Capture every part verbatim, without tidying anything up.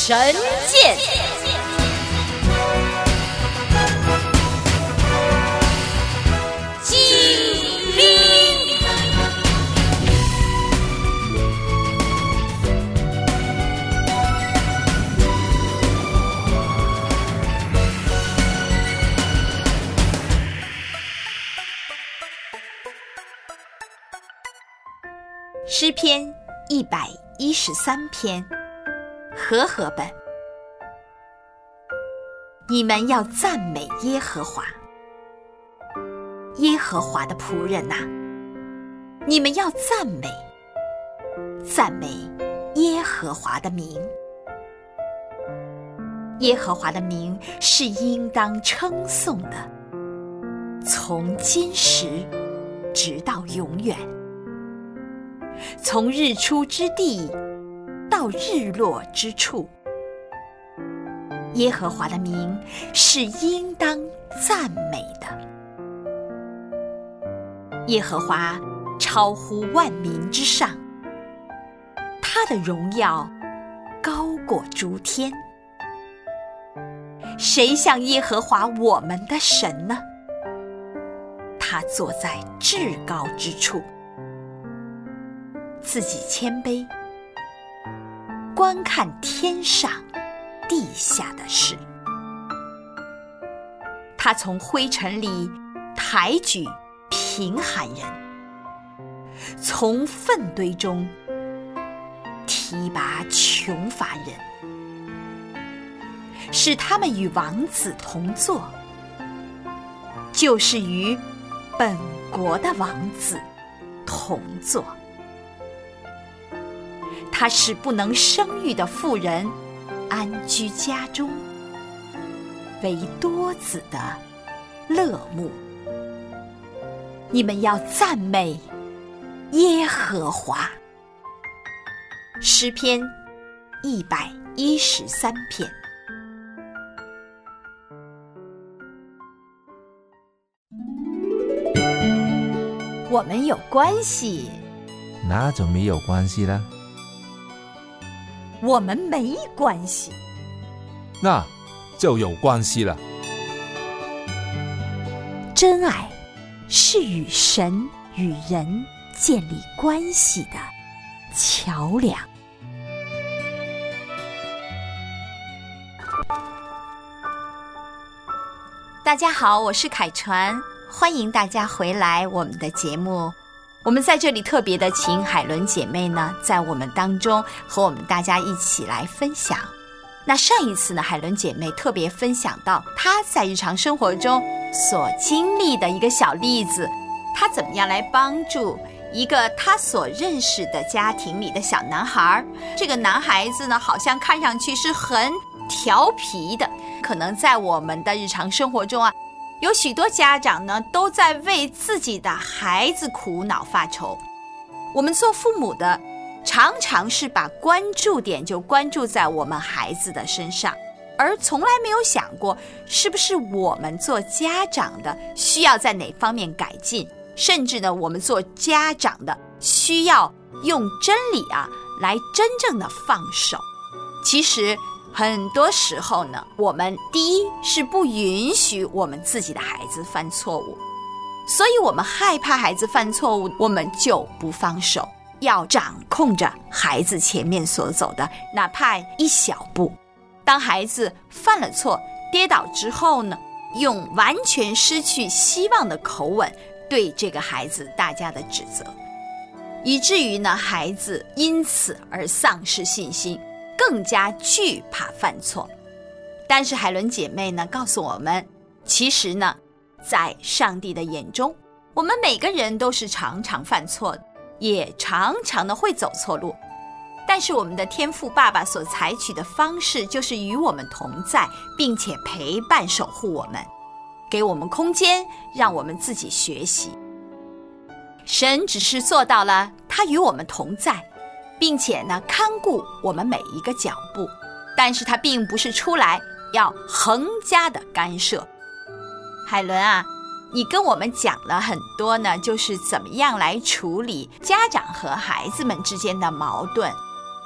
神剑。诗篇一百一十三篇，和合本。你们要赞美耶和华，耶和华的仆人啊，你们要赞美，赞美耶和华的名。耶和华的名是应当称颂的，从今时直到永远。从日出之地到日落之处，耶和华的名是应当赞美的。耶和华超乎万民之上，他的荣耀高过诸天。谁像耶和华我们的神呢？他坐在至高之处，自己谦卑，观看天上地下的事。他从灰尘里抬举贫寒人，从粪堆中提拔穷乏人，使他们与王子同坐，就是与本国的王子同坐。他使不能生育的妇人安居家中，为多子的乐牧。你们要赞美耶和华。诗篇一百一十三篇。我们有关系， 那就没有关系了。 我们没关系， 那就有关系了。 真爱是与神与人建立关系的桥梁。大家好，我是凯传，欢迎大家回来我们的节目。我们在这里特别的请海伦姐妹呢，在我们当中和我们大家一起来分享。那上一次呢，海伦姐妹特别分享到她在日常生活中所经历的一个小例子，她怎么样来帮助一个她所认识的家庭里的小男孩。这个男孩子呢，好像看上去是很调皮的，可能在我们的日常生活中啊，有许多家长呢，都在为自己的孩子苦恼发愁。我们做父母的，常常是把关注点就关注在我们孩子的身上，而从来没有想过，是不是我们做家长的需要在哪方面改进，甚至呢，我们做家长的需要用真理啊，来真正的放手。其实很多时候呢，我们第一是不允许我们自己的孩子犯错误，所以我们害怕孩子犯错误，我们就不放手，要掌控着孩子前面所走的哪怕一小步。当孩子犯了错跌倒之后呢，用完全失去希望的口吻对这个孩子大家的指责，以至于呢，孩子因此而丧失信心，更加惧怕犯错。但是海伦姐妹呢，告诉我们，其实呢，在上帝的眼中，我们每个人都是常常犯错的，也常常的会走错路。但是我们的天父爸爸所采取的方式，就是与我们同在，并且陪伴守护我们，给我们空间，让我们自己学习。神只是做到了他与我们同在，并且呢，看顾我们每一个脚步，但是他并不是出来要横加的干涉。海伦啊，你跟我们讲了很多呢，就是怎么样来处理家长和孩子们之间的矛盾。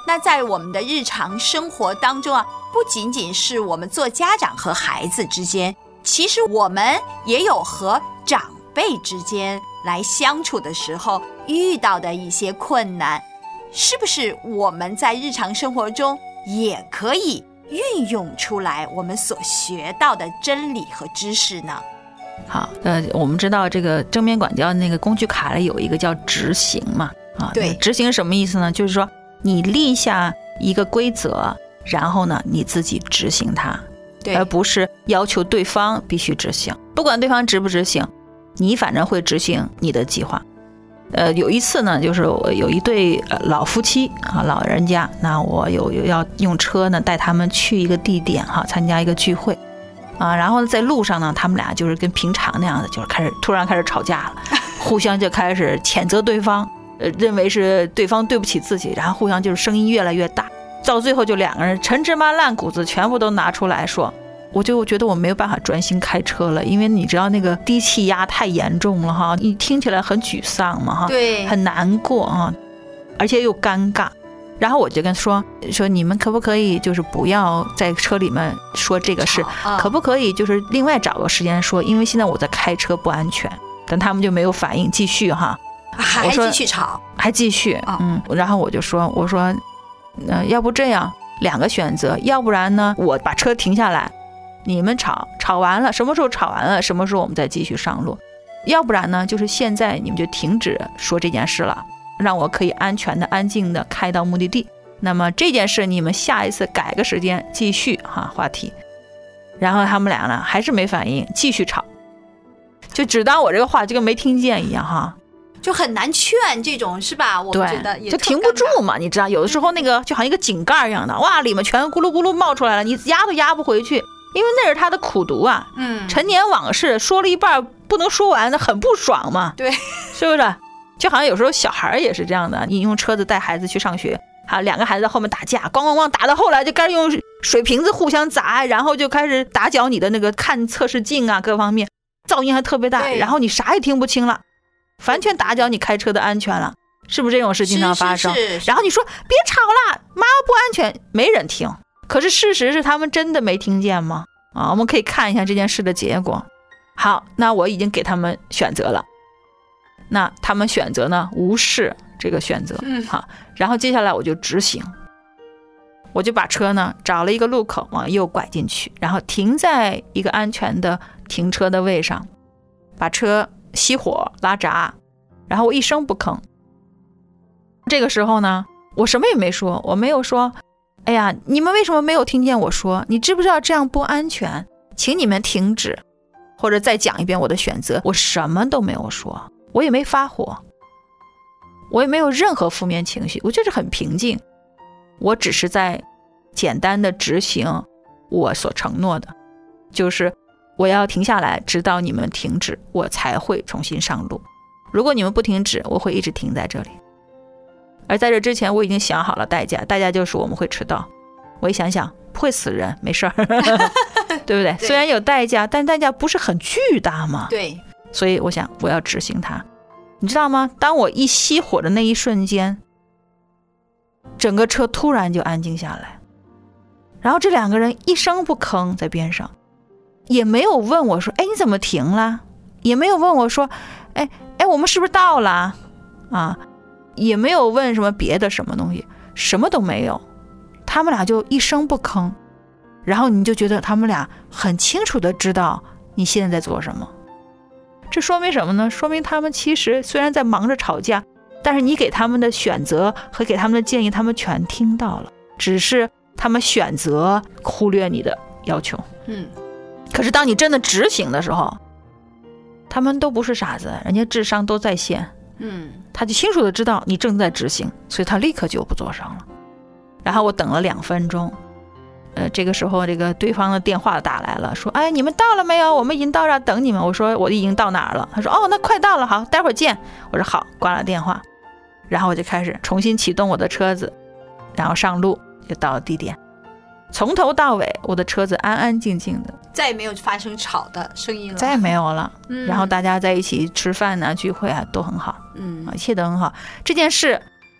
那在我们的日常生活当中啊，不仅仅是我们做家长和孩子之间，其实我们也有和长辈之间来相处的时候遇到的一些困难，是不是我们在日常生活中也可以运用出来我们所学到的真理和知识呢？ 好，呃，我们知道这个正面管教那个工具卡里有一个叫执行嘛，啊， 对， 执行什么意思呢？就是说你立下一个规则，然后呢你自己执行它， 对， 而不是要求对方必须执行。不管对方执不执行，你反正会执行你的计划。呃，有一次呢，就是我有一对呃老夫妻啊，老人家，那我有有要用车呢带他们去一个地点哈，参加一个聚会啊，然后在路上呢，他们俩就是跟平常那样的，就是开始突然开始吵架了，互相就开始谴责对方，呃，认为是对方对不起自己，然后互相就是声音越来越大，到最后就两个人陈芝麻烂谷子全部都拿出来说。我就觉得我没有办法专心开车了，因为你知道那个低气压太严重了哈，你听起来很沮丧嘛哈， 对， 很难过啊，而且又尴尬。然后我就跟说说你们可不可以就是不要在车里面说这个事， 啊、 可不可以就是另外找个时间说，因为现在我在开车不安全。但他们就没有反应，继续哈， 还继续吵， 还继续， 哦、 嗯，然后我就说我说，呃，要不这样两个选择，要不然呢我把车停下来。你们吵吵完了，什么时候吵完了，什么时候我们再继续上路。要不然呢，就是现在你们就停止说这件事了，让我可以安全的、安静的开到目的地。那么这件事你们下一次改个时间继续哈话题。然后他们俩呢还是没反应，继续吵，就只当我这个话就跟没听见一样哈。 就很难劝这种是吧？我们觉得也就停不住嘛，你知道，有的时候那个就好像一个井盖一样的，哇，里面全咕噜咕噜冒出来了，你压都压不回去。因为那是他的苦读啊， 嗯， 陈年往事说了一半不能说完，那很不爽嘛， 对， 是不是？就好像有时候小孩也是这样的，你用车子带孩子去上学，啊，两个孩子在后面打架，咣咣咣打到后来就开始用水瓶子互相砸，然后就开始打搅你的那个看测试镜啊，各方面噪音还特别大，然后你啥也听不清了，完全打搅你开车的安全了，是不是这种事经常发生？ 是是是， 然后你说别吵了，妈妈不安全，没人听。可是事实是他们真的没听见吗？啊，我们可以看一下这件事的结果。好，那我已经给他们选择了，那他们选择呢无视这个选择， 嗯， 好，然后接下来我就执行，我就把车呢找了一个路口往右拐进去，然后停在一个安全的停车的位上，把车熄火拉闸，然后我一声不吭。这个时候呢，我什么也没说，我没有说哎呀，你们为什么没有听见我说？你知不知道这样不安全？请你们停止，或者再讲一遍我的选择。我什么都没有说，我也没发火，我也没有任何负面情绪，我就是很平静。我只是在简单的执行我所承诺的，就是我要停下来，直到你们停止，我才会重新上路。如果你们不停止，我会一直停在这里。而在这之前我已经想好了代价，代价就是我们会迟到。我一想想不会死人，没事儿对不对？ 对， 虽然有代价，但代价不是很巨大嘛。 对， 所以我想我要执行它。你知道吗？当我一熄火的那一瞬间，整个车突然就安静下来，然后这两个人一声不吭在边上，也没有问我说哎你怎么停了，也没有问我说哎哎我们是不是到了啊，也没有问什么别的什么东西，什么都没有，他们俩就一声不吭，然后你就觉得他们俩很清楚的知道你现在在做什么。这说明什么呢？说明他们其实虽然在忙着吵架，但是你给他们的选择和给他们的建议他们全听到了，只是他们选择忽略你的要求。 嗯， 可是当你真的执行的时候，他们都不是傻子，人家智商都在线。 嗯， 他就清楚的知道你正在执行，所以他立刻就不做声了。然后我等了两分钟，呃，这个时候这个对方的电话打来了，说哎你们到了没有，我们已经到这等你们。我说我已经到哪儿了。他说哦那快到了，好待会儿见。我说好，挂了电话，然后我就开始重新启动我的车子，然后上路，就到了地点。从头到尾我的车子安安静静的， 再也没有发生吵的声音了， 再也没有了、 嗯、 然后大家在一起吃饭啊聚会啊都很好， 嗯， 一切都很好。这件事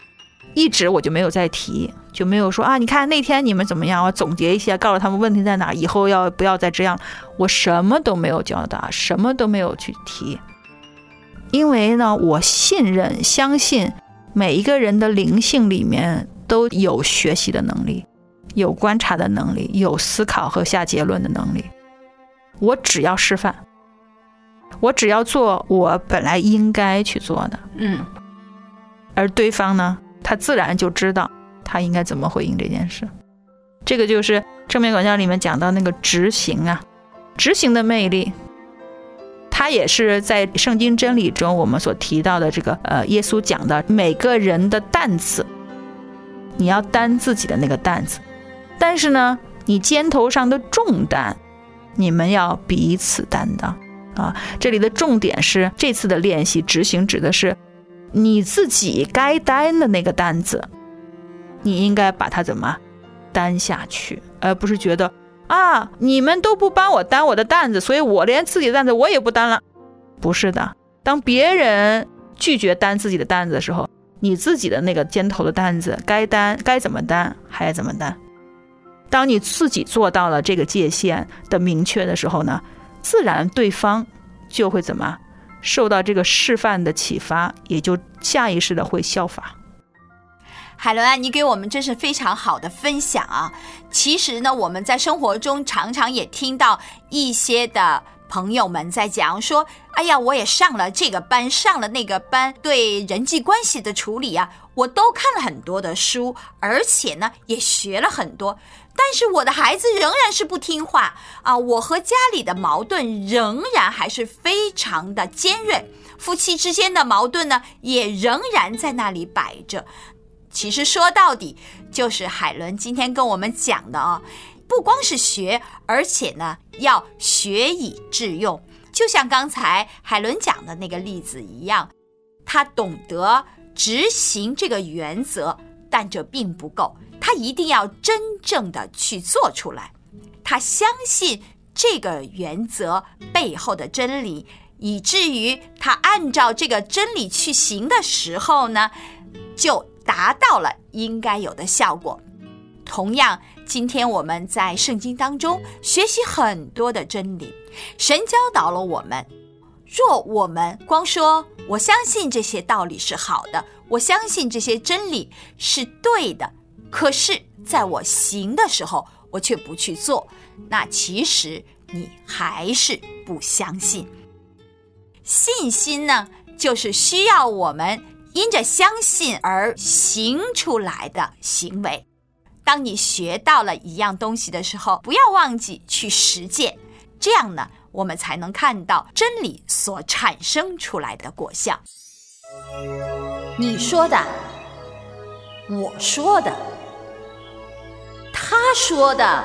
一直我就没有再提，就没有说啊，你看那天你们怎么样，我总结一下，告诉他们问题在哪，以后要不要再这样。我什么都没有教导，什么都没有去提。因为呢，我信任相信每一个人的灵性里面都有学习的能力，有观察的能力，有思考和下结论的能力。我只要示范，我只要做我本来应该去做的， 嗯， 而对方呢，他自然就知道他应该怎么回应这件事。这个就是正面管教里面讲到那个执行啊，执行的魅力，它也是在圣经真理中我们所提到的这个呃，耶稣讲的每个人的担子，你要担自己的那个担子，但是呢，你肩头上的重担，你们要彼此担当啊。这里的重点是这次的练习执行指的是你自己该担的那个担子，你应该把它怎么担下去，而不是觉得啊，你们都不帮我担我的担子，所以我连自己的担子我也不担了。不是的，当别人拒绝担自己的担子的时候，你自己的那个肩头的担子该担该怎么担还怎么担。当你自己做到了这个界限的明确的时候呢，自然对方就会怎么受到这个示范的启发，也就下意识的会效法。 海伦啊，你给我们真是非常好的分享啊！其实呢，我们在生活中常常也听到一些的朋友们在讲说，哎呀，我也上了这个班，上了那个班，对人际关系的处理啊，我都看了很多的书，而且呢，也学了很多，但是我的孩子仍然是不听话啊！我和家里的矛盾仍然还是非常的尖锐，夫妻之间的矛盾呢，也仍然在那里摆着。其实说到底，就是海伦今天跟我们讲的啊，不光是学，而且呢，要学以致用。就像刚才海伦讲的那个例子一样，他懂得执行这个原则，但这并不够，他一定要真正的去做出来。他相信这个原则背后的真理，以至于他按照这个真理去行的时候呢，就达到了应该有的效果。同样，今天我们在圣经当中学习很多的真理，神教导了我们，若我们光说我相信这些道理是好的，我相信这些真理是对的，可是在我行的时候我却不去做，那其实你还是不相信。信心呢，就是需要我们因着相信而行出来的行为。当你学到了一样东西的时候，不要忘记去实践，这样呢，我们才能看到真理所产生出来的果效。你说的，我说的，他说的，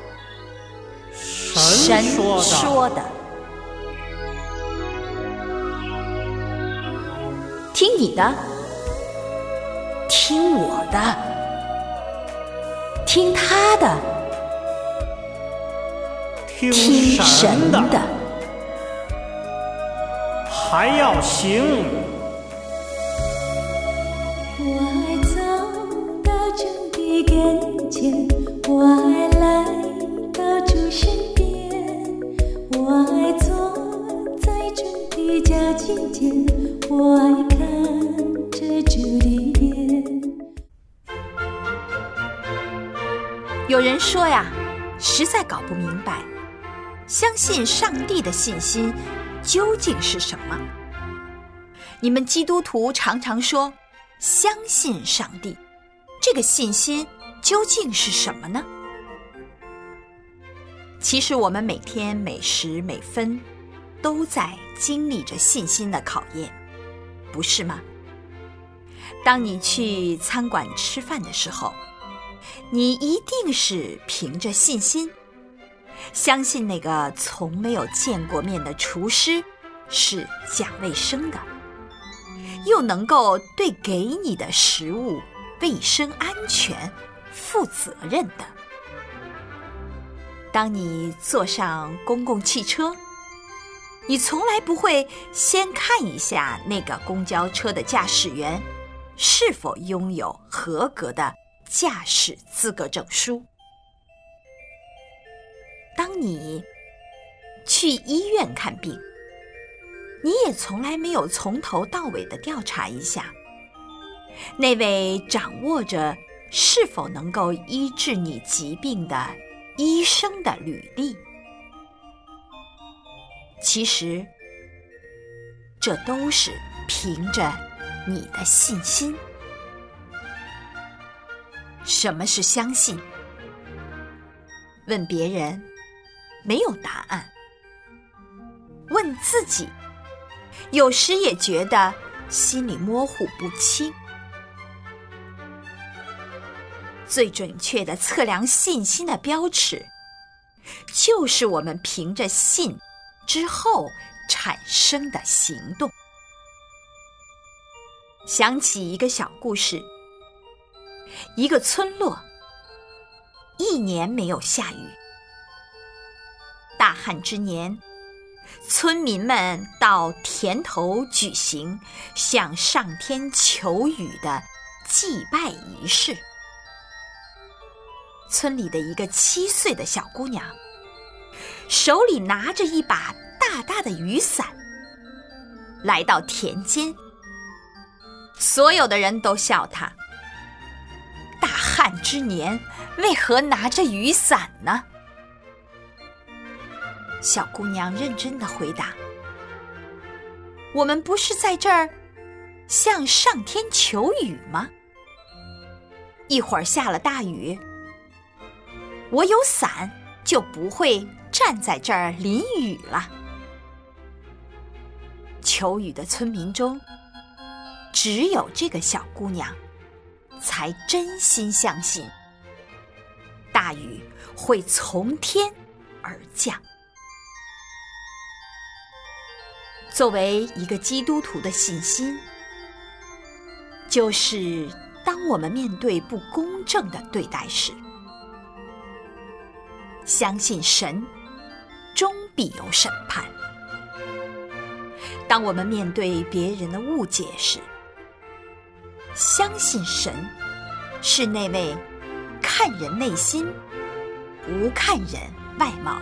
神说的，听你的，听我的，听他的， 听神的， 还要行。 我爱走到主的跟前，我爱来到主身边，我爱坐在主的脚近前，我爱看着主的脸。 有人说呀，实在搞不明白，相信上帝的信心究竟是什么？你们基督徒常常说相信上帝，这个信心究竟是什么呢？其实我们每天每时每分都在经历着信心的考验，不是吗？当你去餐馆吃饭的时候，你一定是凭着信心，相信那个从没有见过面的厨师是讲卫生的，又能够对给你的食物卫生安全负责任的。当你坐上公共汽车，你从来不会先看一下那个公交车的驾驶员是否拥有合格的驾驶资格证书。当你去医院看病，你也从来没有从头到尾地调查一下那位掌握着是否能够医治你疾病的医生的履历。其实这都是凭着你的信心。什么是相信？问别人没有答案，问自己有时也觉得心里模糊不清。最准确的测量信心的标尺，就是我们凭着信之后产生的行动。想起一个小故事，一个村落，一年没有下雨。大旱之年，村民们到田头举行向上天求雨的祭拜仪式。村里的一个七岁的小姑娘，手里拿着一把大大的雨伞，来到田间。所有的人都笑她，大旱之年为何拿着雨伞呢？小姑娘认真地回答，我们不是在这儿向上天求雨吗？一会儿下了大雨，我有伞就不会站在这儿淋雨了。求雨的村民中，只有这个小姑娘才真心相信大雨会从天而降。作为一个基督徒的信心，就是当我们面对不公正的对待时，相信神终必有审判；当我们面对别人的误解时，相信神是那位看人内心，不看人外貌。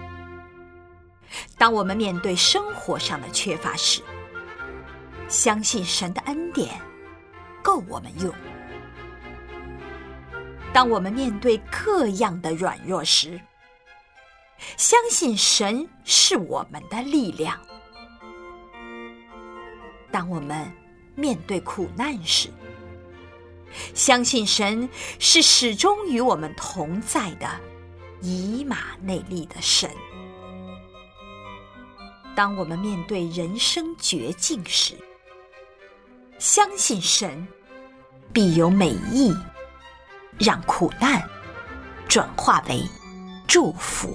当我们面对生活上的缺乏时，相信神的恩典够我们用；当我们面对各样的软弱时，相信神是我们的力量；当我们面对苦难时，相信神是始终与我们同在的以马内利的神；当我们面对人生绝境时，相信神必有美意，让苦难转化为祝福。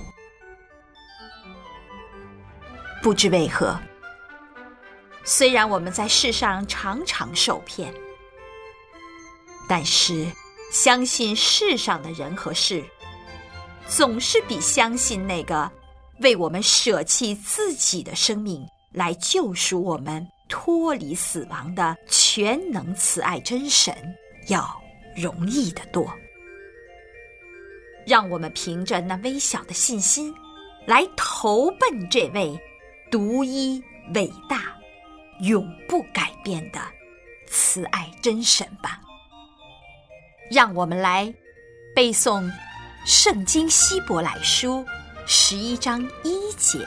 不知为何，虽然我们在世上常常受骗，但是相信世上的人和事，总是比相信那个为我们舍弃自己的生命来救赎我们脱离死亡的全能慈爱真神要容易得多。让我们凭着那微小的信心来投奔这位独一伟大永不改变的慈爱真神吧。让我们来背诵圣经希伯来书十一章一节，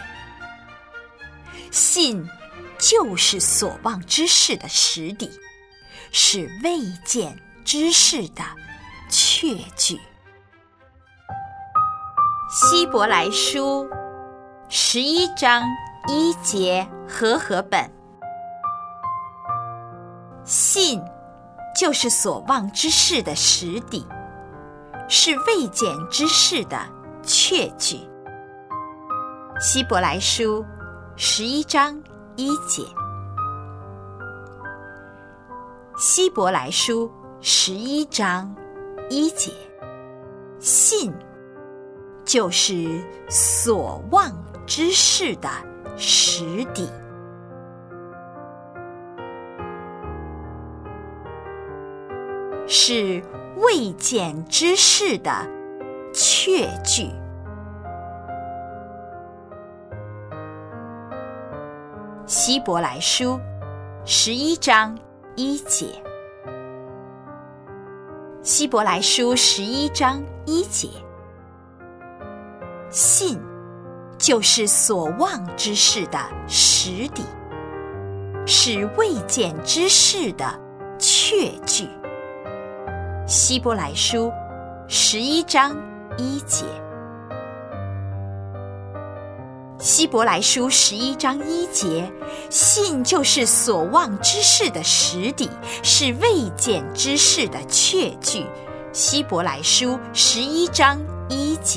信就是所望之事的实底，是未见之事的确据。希伯来书十一章一节和合本，信就是所望之事的实底，是未见之事的确据。希伯来书十一章一节，希伯来书十一章一节，信就是所望之事的实底。 是未见之事的确据。希伯来书十一章一节，希伯来书十一章一节，信就是所望之事的实底，是未见之事的确据。希伯来书十一章一节，希伯来书十一章一节，信就是所望之事的实底，是未见之事的确据。希伯来书十一章一节。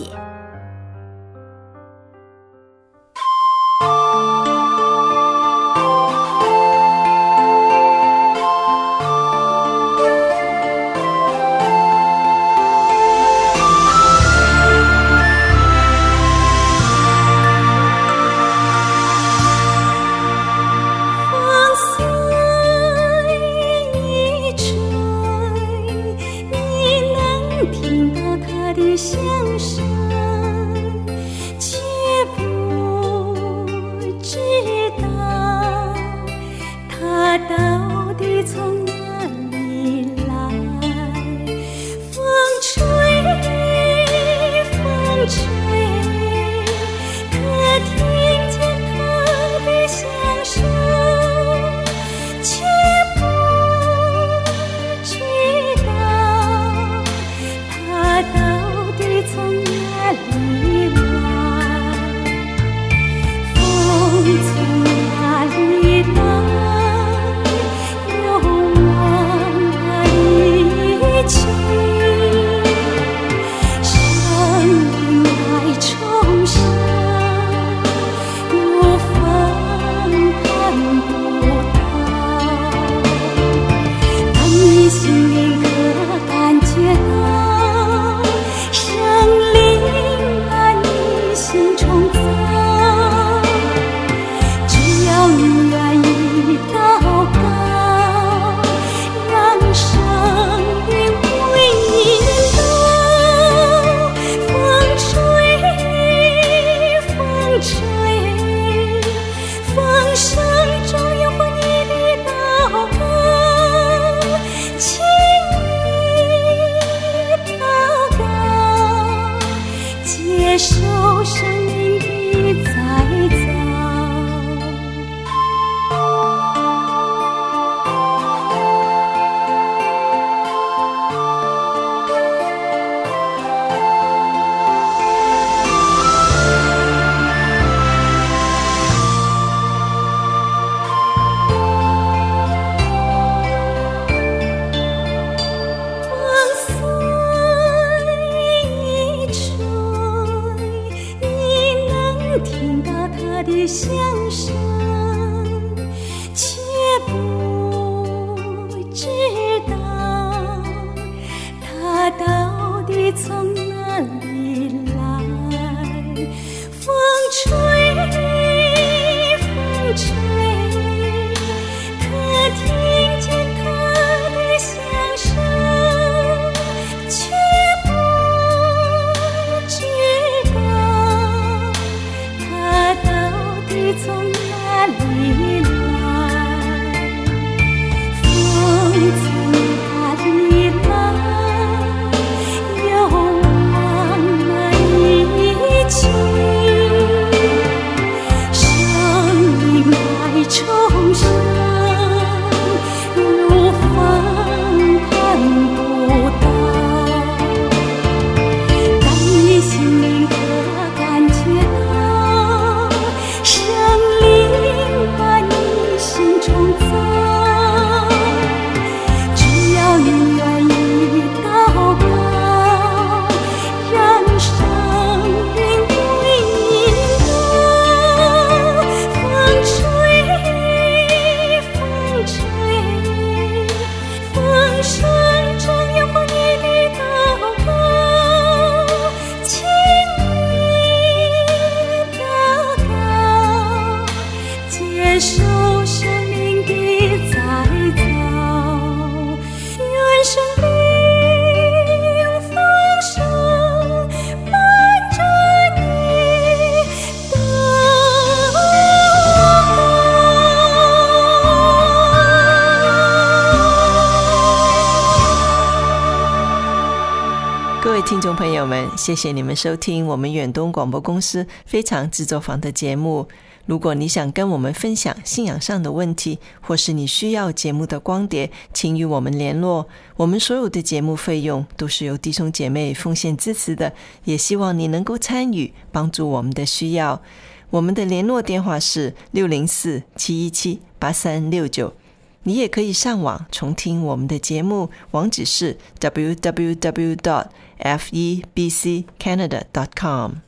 听众朋友们，谢谢你们收听我们远东广播公司非常制作坊的节目。如果你想跟我们分享信仰上的问题，或是你需要节目的光碟，请与我们联络。我们所有的节目费用都是由弟兄姐妹奉献支持的，也希望你能够参与，帮助我们的需要。我们的联络电话是六零四七一七八三六九。你也可以上网重听我们的节目，网址是 double-u double-u double-u dot f e b c canada dot com。